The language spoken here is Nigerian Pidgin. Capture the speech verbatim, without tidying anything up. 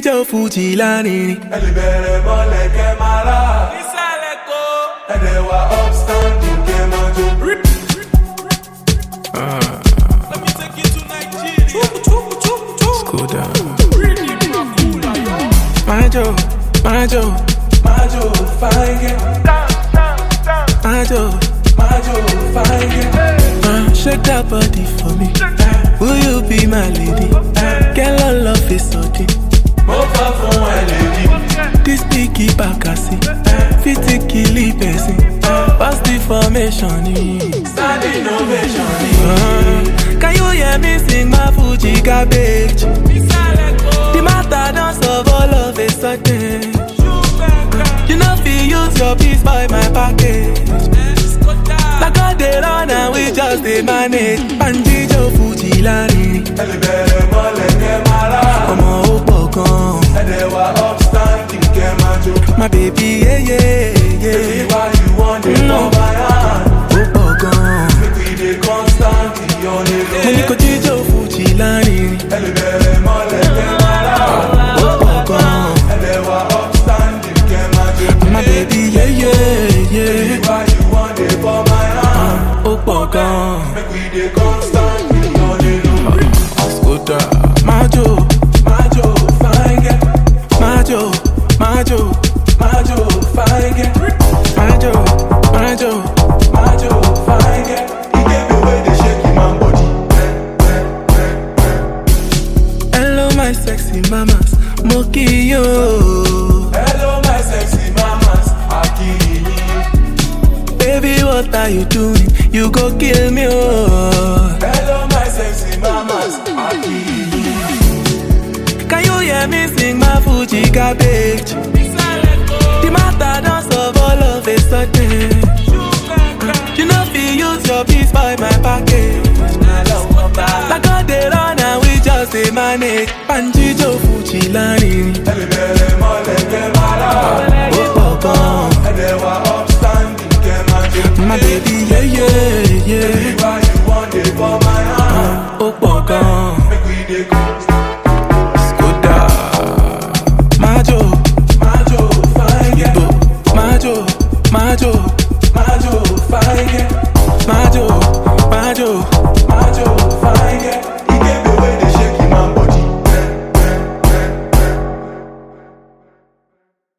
jíjó fújì lárinrin. ẹ lè bẹ̀rẹ̀ mọ́lẹ̀ kẹ́ máa rà. ìsàlẹ̀ kó. ẹ̀dẹ̀ wà upstanding kẹ́ máa jó. Let me take you to Nigeria. Skoda. Majo, Majo, Majo fine girl. Majo, Majo fine girl. uh, shake that body for me. Will you be my lady? Girl, all love is something. Mo fà fún ẹ lady. This picky bakasi, fifty kili person. Fast information. Stand innovation. Uh, can you hear me sing my Fuji cabbage? The matter don't solve all of a sudden. You know fi use your piece by my package. Like all they run and we just dey manage. Panjijo Fuji lárinrin. ẹ lè bẹ̀rẹ̀ mọ́lẹ̀ kẹ́ máa rà. Ọmọ ó pọ̀ gan. ẹ̀dẹ̀ wà upstanding kẹ́ máa jó. My baby, yeah, yeah, Baby, yeah. why you want it for my hand? Ó pọ̀ gan. Make we dey constantly on the road. Mo ní kó jíjó Fuji lárinrin. ẹ lè bẹ̀rẹ̀ mọ́lẹ̀ kẹ́ máa rà. Ó pọ̀ gan. ẹ̀dẹ̀ wà upstanding kẹ́ máa jó. My baby, yeah, yeah, yeah. Baby, why you want it for my hand? Ó pọ̀ gan. Make we dey constantly on the road. Skoda. Majo, Majo fine girl. Majo, Majo, Majo fine girl. Majo, Majo. Majo fine girl. He get me way they shake him man body. Hello, my sexy mamas. Mo kí yín o. Hello my sexy mamas, Akiri. Baby, what are you doing? You go kill me, oh. Hello my sexy mamas, Akiri. Can you hear me sing my Fuji cabbage? The matter don't solve all of a sudden. You know fi use your piece by my package. Like all they run and we just dey manage. Panjijo Fuji lárinrin. ẹ lè bẹ̀rẹ̀ mọ́lẹ̀ kẹ́ máa rà. Ó pọ̀ gan. ẹ̀dẹ̀ wà upstanding kẹ́ máa jó. My baby, yeah, yeah, yeah. Baby, why you want it for my hand? Ó pọ̀ gan. Make we dey constantly. Skoda. Majo, Majo fine girl. Bo. Majo, Majo, Majo fine girl. Majo, Majo. Majo fine girl.